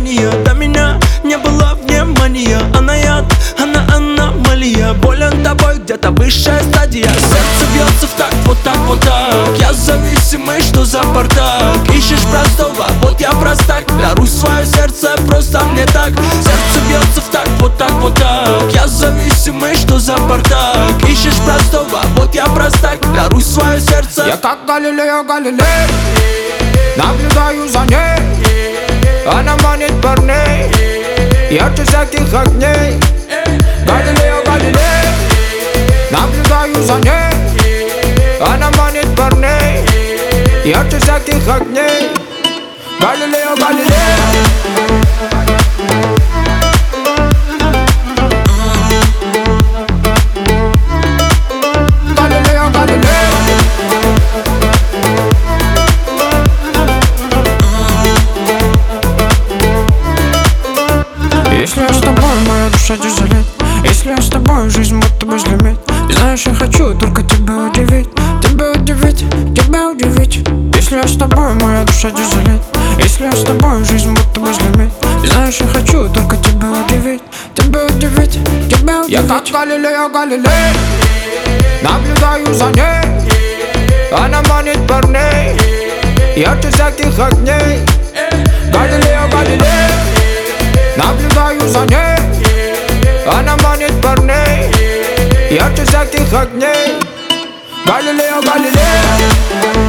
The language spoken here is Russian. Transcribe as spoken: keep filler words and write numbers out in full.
дыхания. До меня не было внимания. Она яд, она аномалия. Болен тобой где-то высшая стадия. Сердце бьется в такт, вот так, вот так. Я зависимый, что за бардак? Ищешь простого, вот я простак. Даруй свое сердце, просто мне так. Сердце бьется в такт, вот так, вот так. Я зависимый, что за бардак? Ищешь простого, вот я простак. Даруй свое сердце. Я как Галилео Галилей, наблюдаю за ней. Она манит парней ярче всяких огней. Галилео Галилей, наблюдаю за ней. Она манит парней ярче всяких огней. Галилео Галилей. Если я с тобой, моя душа тяжелеет. Если я с тобой, жизнь будто бы взлетит. Знаешь, я хочу только тебя удивить. Тебя удивить, тебя удивить. Если я с тобой, моя душа тяжелеет. Если я с тобой, жизнь будто бы взлетит. Знаешь, я хочу только тебя удивить. Тебя удивить, тебя удивить. Я как Галилео Галилей, наблюдаю за ней. Она манит парней ярче всяких огней. Галилео Галилей, наблюдаю за ней. Она манит парней ярче всяких огней. Галилео Галилей.